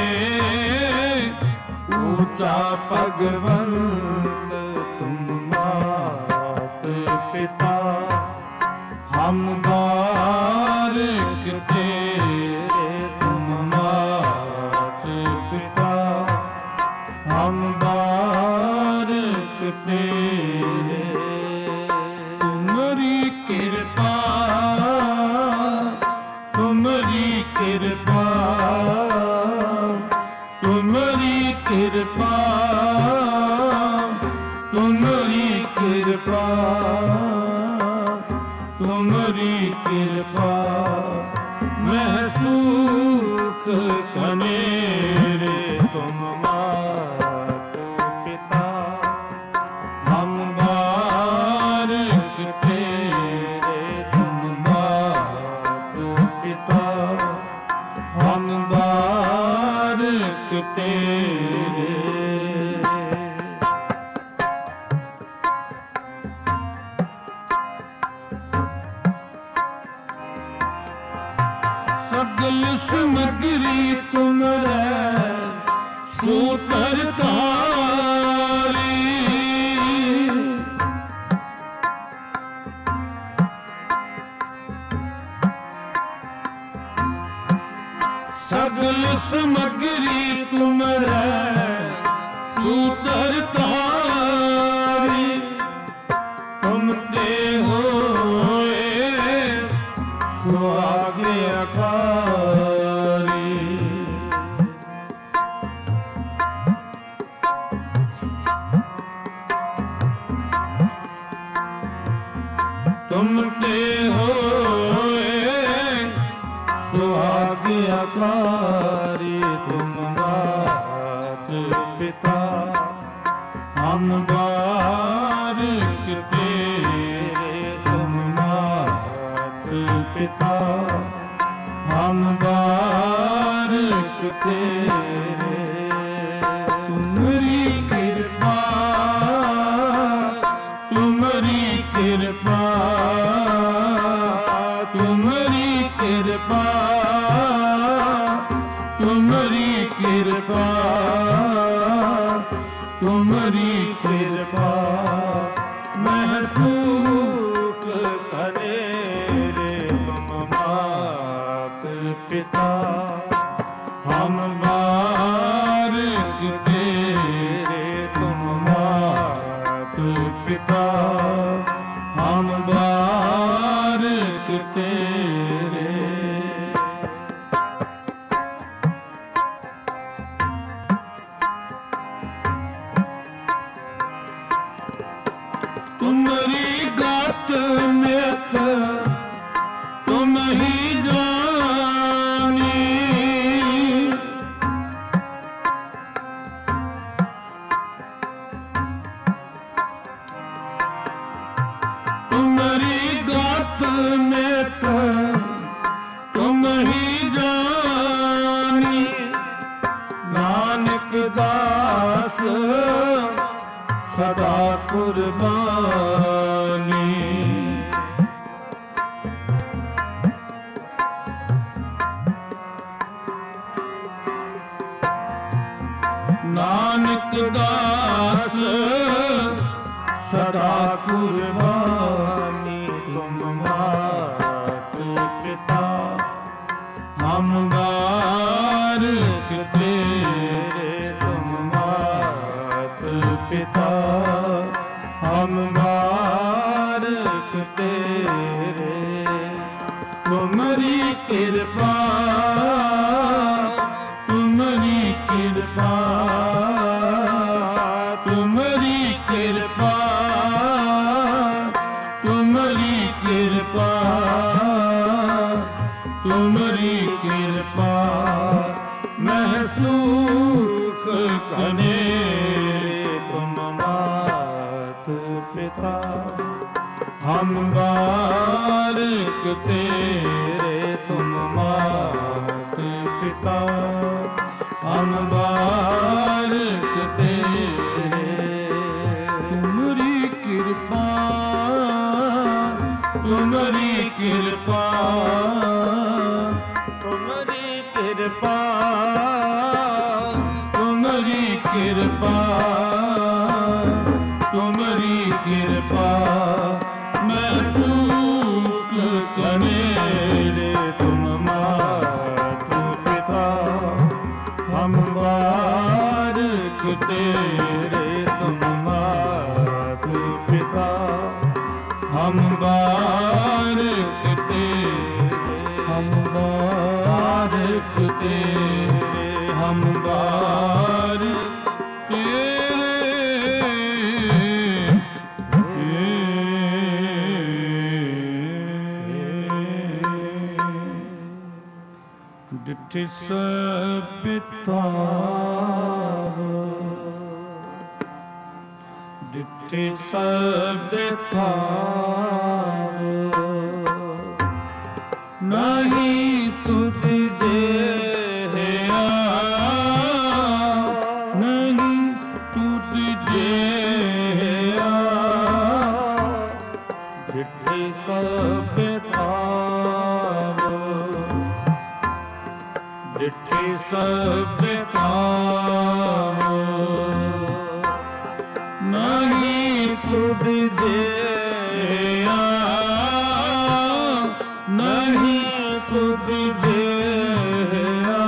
ऊंचा भगवंत, तुम मात पिता, हम बारिक तेरे तुम मात पिता, हम बारिक तेरे तुमरी कृपा, तुमरी कृपा, तुम ਤੁਮਰੀ ਕਿਰਪਾ ਮਹਿ ਸੁਖ ਕਨੇਰੇ। ਤੁਮ ਮਾਤ ਪਿਤਾ ਹਮ ਬਾਰਿਕ ਤੇਰੇ। ਤੁਮ ਮਾਤ ਪਿਤਾ ਹਮ ਬਾਰਿਕ ਤੇਰੇ। ਸਗਲ ਸਮਗਰੀ ਤੁਮਰੈ ਸੂਤਰ ਧਾਰੀ। ਸਗਲ ਸਮਗਰੀ ਤੁਮਰੈ ਸੂਤਰ ਧਾਰੀ। ਤੁਮ ਤੇ ਹੋਏ ਸੁਆਗਿਆਕਾਰੀ। ਤੁਮ ਤੇ ਹੋਏ ਸੁਆਗਿਆਕਾਰੀ। ਤੁਮ ਮਾਤ ਪਿਤਾ ਹਮ ਬਾਰਿਕ ਤੇਰੇ। ਤੁਮ ਮਾਤ ਪਿਤਾ ਹਮ ਬਾਰਿਕ ਤੇਰੇ। ਤੁਮਰੀ ਕਿਰਪਾ ਤੁਮਰੀ ਕਿਰਪਾ ਤੁਮਰੀ ਕਿਰਪਾ ਤੁਮਰੀ ਕਿਰਪਾ ਤੁਮਰੀ ਕਿਰਪਾ ਮਹਿ ਸੁਖ ਕਨੇਰੇ। ਤੁਮ ਮਾਤ ਪਿਤਾ ਹਮ ਬਾਰਿਕ ਤੇਰੇ। ਤੁਮ ਮਾਤ ਪਿਤਾ ਹਮ ਬਾਰਿਕ ਤੇਰੇ। ਤੁਮਰੀ ਗਤ ਮਿਤ ਤੁਮ ਹੀ ਜਾਨੀ। ਤੁਮਰੀ ਗਤ ਮਿਤ ਤੁਮ ਹੀ ਜਾਨੀ। ਨਾਨਕ ਦਾਸ ਸਦਾ ਕੁਰਬਾਨੀ। ਨਾਨਕ ਦਾਸ ਸਦਾ ਕੁਰਬਾਨੀ। ਤੁਮ ਮਾਤ ਪਿਤਾ ਹਮ ਬਾਰਿਕ ਤੇਰੇ। ਤੁਮ ਮਾਤ ਪਿਤਾ ਹਮ ਬਾਰਿਕ ਤੇਰੇ। ਤੁਮਰੀ ਕਿਰਪਾ ਤੁਮਰੀ ਕਿਰਪਾ ਤੁਮਰੀ ਕਿਰਪਾ ਤੁਮਰੀ ਕਿਰਪਾ ਤੁਮਰੀ ਕਿਰਪਾ ਮਹਿ ਸੁਖ ਕਨੇਰੇ। ਤੁਮ ਮਾਤ ਪਿਤਾ ਹਮ ਬਾਰਿਕ ਤੇਰੇ। ਤੁਮ ਮਾਤ ਪਿਤਾ ਹਮ ਬਾਰਿਕ ਤੇਰੇ। ਤੁਮਰੀ ਕਿਰਪਾ ਤੁਮਰੀ ਕਿਰਪਾ ਤੁਮਰੀ ਕਿਰਪਾ ਤੁਮਰੀ ਕਿਰਪਾ ਤੁਮਰੀ ਕਿਰਪਾ ਮੈਂ ਸੁਖ ਕਨੇਰੇ। ਤੁਮ ਮਾਤ ਪਿਤਾ ਹਮ ਬਾਰਿਕ ਤੇਰੇ। ਤੁਮ ਮਾਤ ਪਿਤਾ ਹਮ ਬਾਰਿਕ ਤੇਰੇ। ਹਮ ਬਾਰਿਕ ਤੇਰੇ। ਹਮ ਬਾਰਿਕ ਤੇਰੇ। ਡਿਠੇ ਸਭ ਬਿਤਾਵ, ਡਿਠੇ ਸਭ ਬਿਤਾਵ, ਨਹੀਂ ਤੁਧ ਜਿਹਾ, ਨਹੀਂ ਤੁਧ ਜਿਹਾ, ਡਿਠੇ ਸਭ ਬਿਤਾਵ, ਡਿਠੇ ਸਭ ਬਿਤਾਵ, ਨਹੀਂ ਤੁਧ ਜਿਹਾ, ਨਹੀਂ ਤੁਧ ਜਿਹਾ,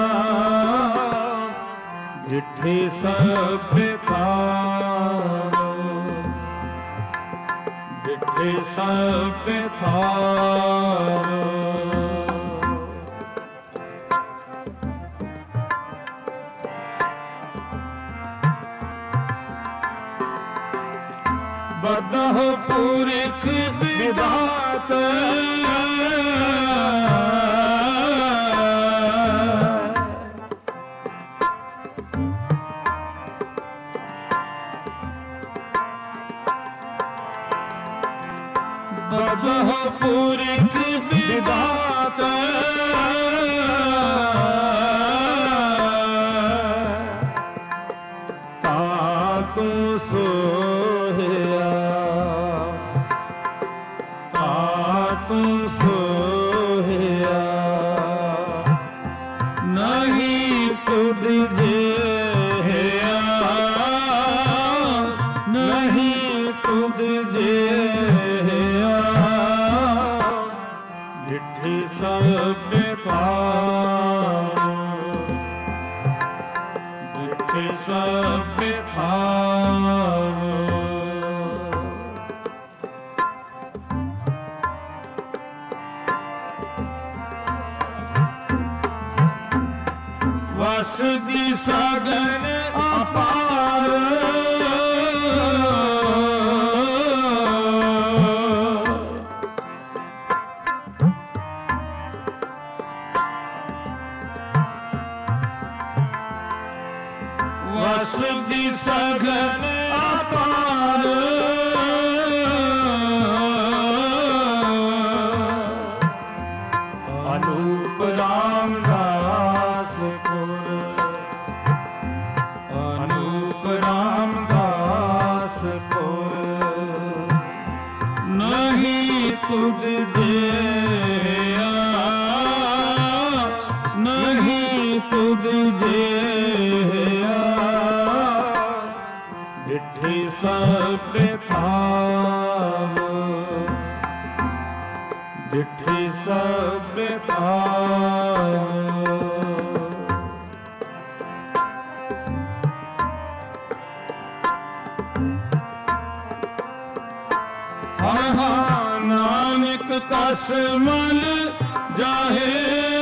ਡਿਠੇ ਸਭ ਬਿਤਾਵ, ਡਿਠੇ ਸਭ ਬਿਤਾਵ। ਬਦਹ ਪੁਰਖ ਵਿਦਾਤ, ਬਦਹ ਪੁਰਖ ਵਿਦਾਤ, ਤਾ ਤੂੰ ਸੋਹਿਆ, ਤਾ ਤੂੰ ਸੋਹਿਆ, ਨਹੀਂ ਤੁਧ ਜਿਹਾ, ਨਹੀਂ ਤੁਧ ਜਿਹਾ, ਡਿਠੇ ਸਭ ਬਿਤਾਵ, ਡਿਠੇ ਸਭ ਬਿਤਾਵ। ਵਸ ਦੀ ਸਗਨ ਅਪਾਰ, ਵਸ ਦੀ ਸਗਨ ਅਪਾਰ, ਅਨੂਪ ਰਾਮਦਾਸ ਪੁਰ, ਅਨੂਪ ਰਾਮਦਾਸ ਪੁਰ, ਨਹੀਂ ਤੁਧ ਜਿਹਾ, ਨਹੀਂ ਤੁਧ ਜਿਹਾ, ਡਿਠੇ ਸਭ ਬਿਤਾਵ, ਡਿਠੇ ਸਭ ਬਿਤਾਵ। ਹਾਂ ਨਾਨਕ ਕਸ ਮਲ ਜਾਹੇ,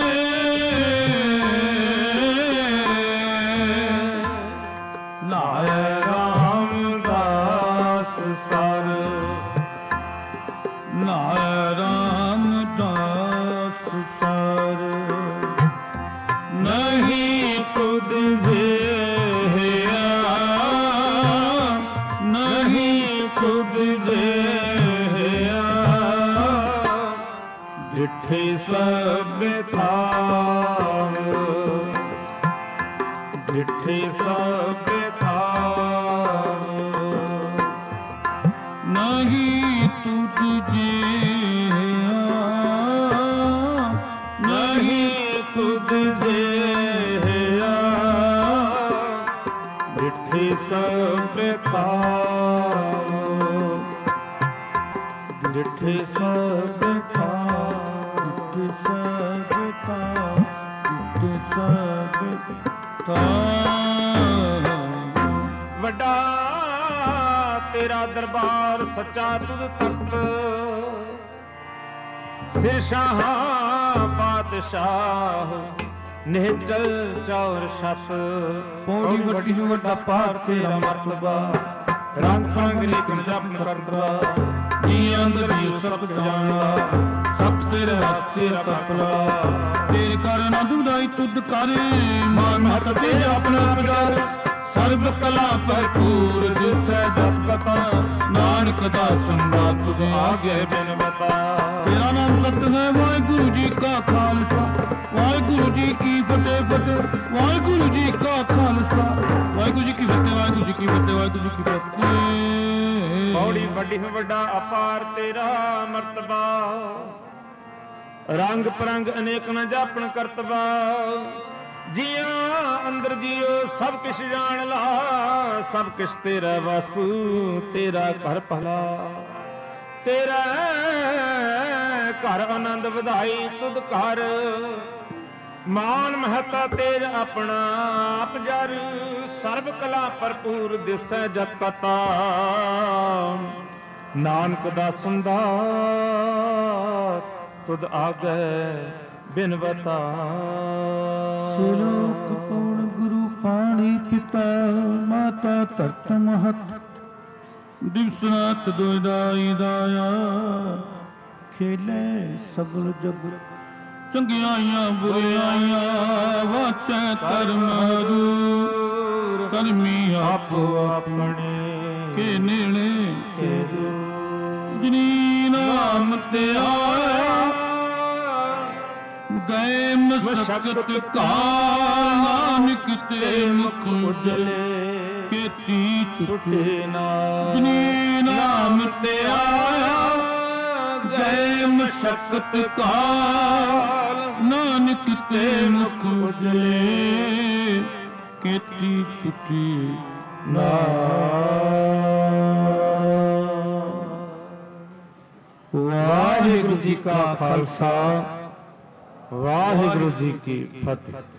ਨਾਇ ਰਾਮਦਾਸ ਸਰ, ਨਾਇ ਰਾਮਦਾਸ ਸਰ, ਨਹੀਂ ਤੁਧ ਜਿਹਾ, ਨਹੀਂ ਤੁਧ ਜਿਹਾ, ਡਿਠੇ ਸਭ ਬਿਤਾਵ, ਡਿਠੇ ਸਭ ਬਿਤਾਵ, ਨਹੀਂ ਤੁਧ ਜਿਹਾ, ਨਹੀਂ ਤੁਧ ਜਿਹਾ, ਡਿਠੇ ਸਭ ਬਿਤਾਵ, ਡਿਠੇ ਸਭ ਬਿਤਾਵ, ਡਿਠੇ ਸਭ ਬਿਤਾਵ, ਡਿਠੇ ਸਭ ਬਿਤਾਵ। ਵੱਡਾ ਤੇਰਾ ਦਰਬਾਰ ਸੱਚਾ ਤੁਧ ਤਖਤ, ਸਿਰ ਸ਼ਾਹਾਂ ਪਾਤਸ਼ਾਹ, ਨਿਹਚਲ ਚੌਰ ਛਤ, ਪੌੜੀ ਵੱਡੀ ਵੱਡਾ ਪਾਰ ਤੇਰਾ ਮਰਤਬਾ, ਰੰਗ ਫੰਗ ਲੇਕਿਨ ਜਪ ਕਰਤਬਾ। ਜੀ ਅੰਦਰ ਜੀ ਸਭ ਜਾਣਦਾ, ਸਭ ਤੇਰੇ ਵਾਸਤੇ ਕਪਲਾ। ਤੇਰੇ ਕਰ ਆਨੰਦ ਉਦਾਈ ਤੁਧ ਕਰ, ਮਾਨ ਮਹਤ ਤੇਰੇ ਆਪਣਾ ਪਿਆਰ। ਸਰਬ ਕਲਾ ਭਰਪੂਰ ਦਿਸੈ ਜਪ ਕਥਾ, ਨਾਨਕ ਦਾਸਨ ਦਾਸ ਤੁਧ ਆਗੇ ਬਿਨ ਬਤਾ। ਤੇਰਾ ਨਾਮ ਸਤ ਹੈ ਵਾਹਿਗੁਰੂ ਜੀ ਕਾ ਖਾਲਸਾ, ਵਾਹਿਗੁਰੂ ਜੀ ਕੀ ਫਤਿਹ ਫਤਿਹ। ਵਾਹਿਗੁਰੂ ਜੀ ਕਾ ਖਾਲਸਾ, ਵਾਹਿਗੁਰੂ ਜੀ ਕੀ ਫਤਿਹ, ਵਾਹਿਗੁਰੂ ਜੀ ਕੀ ਫਤਿਹ, ਵਾਹਿਗੁਰੂ ਜੀ ਕੀ ਫਤਿਹ। ਬੜੀ ਵੱਡੀ ਵੱਡਾ ਅਪਾਰ ਤੇਰਾ ਮਰਤਬਾ, ਰੰਗ ਪਰੰਗ ਅਨੇਕ ਨ ਜਾਪਣ ਕਰਤਬਾ। ਜੀਆਂ ਅੰਦਰ ਜੀਓ ਸਭ ਕਿਛ ਜਾਣ ਲਾ, ਸਭ ਕਿਛ ਤੇਰਾ ਵਾਸੂ ਤੇਰਾ ਘਰ ਭਲਾ। ਤੇਰਾ ਘਰ ਆਨੰਦ ਵਧਾਈ ਤੁਧ ਘਰ, ਮਾਨ ਮਹਤਾ ਤੇਜ ਆਪਣਾ ਆਪ ਜਰ। ਸਰਬ ਕਲਾ ਭਰਪੂਰ ਦਿਸੈ ਜਤ ਕਤਾ, ਨਾਨਕ ਦਾਸਨ ਦਾਸ ਤੁਧ ਆਗੈ ਬਿਨ ਬਤਾ। ਸ਼ਲੋਕ ਪੌਣ ਗੁਰੂ ਪਾਣੀ ਪਿਤਾ, ਮਾਤਾ ਧਰਤ ਮਹਤ। ਦਿਵਸ ਰਾਤ ਦੋਇ ਦਾਈ ਦਾਇਆ, ਖੇਲੇ ਸਗਲ ਜਗ। ਚੰਗਿਆਈਆਂ ਬੁਰਿਆਈਆਂ ਵਾਚੈ ਕਰਮ ਹਰੂ, ਕਰਮੀ ਆਪੋ ਆਪਣੇ ਕੇ ਨੇੜੇ ਕੇ ਦੂਰ। ਜਿਨੀ ਨਾਮ ਤੇ ਆਇਆ ਗਏ ਮਸਕਤ ਕਾਲ, ਨਾਨਕ ਤੇ ਮੁਖ ਉਜਲੇ ਕੀਤੀ ਛੁਟੇ ਨਾਮ। ਜਿਨੀ ਨਾਮ ਤੇ ਆਇਆ ਗਏ ਮਸਕਤ ਕਾਲ, ਨਾਨਕ ਤੇ ਮੁਖ ਉਜਲੇ ਕੀਤੀ ਛੁਟੀ ਨਾਮ। ਵਾਹਿਗੁਰੂ ਜੀ ਕਾ ਖਾਲਸਾ, ਵਾਹਿਗੁਰੂ ਜੀ ਕੀ ਫਤਿਹ।